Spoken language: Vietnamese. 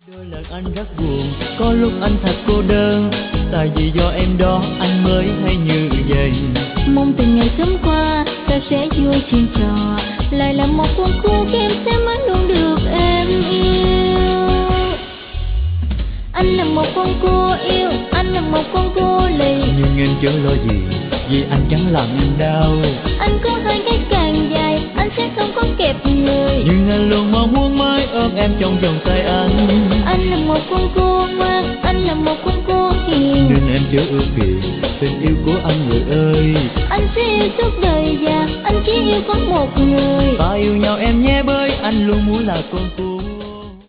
Đôi lần anh rất buồn, có lúc anh thật cô đơn. Tại vì do em đó anh mới hay như vậy. Mong từng ngày sớm qua ta sẽ vui chuyện trò, lại là một con cua em sẽ mãi luôn được em yêu. Anh là một con cua yêu, anh là một con cua lì. Nhưng em chớ lo gì, vì anh chẳng làm em đau. Anh có hai cái càng dài, anh sẽ không có kẹp người. Nhưng anh luôn mong muốn mãi ôm em trong vòng tay anh. Anh là một con cua ngoan, anh là một con cua hiền. Nên em chớ ưu phiền tình yêu của anh người ơi. Anh sẽ yêu suốt đời và anh chỉ yêu có một người. Ta yêu nhau em nhé, bởi anh luôn muốn là con cua.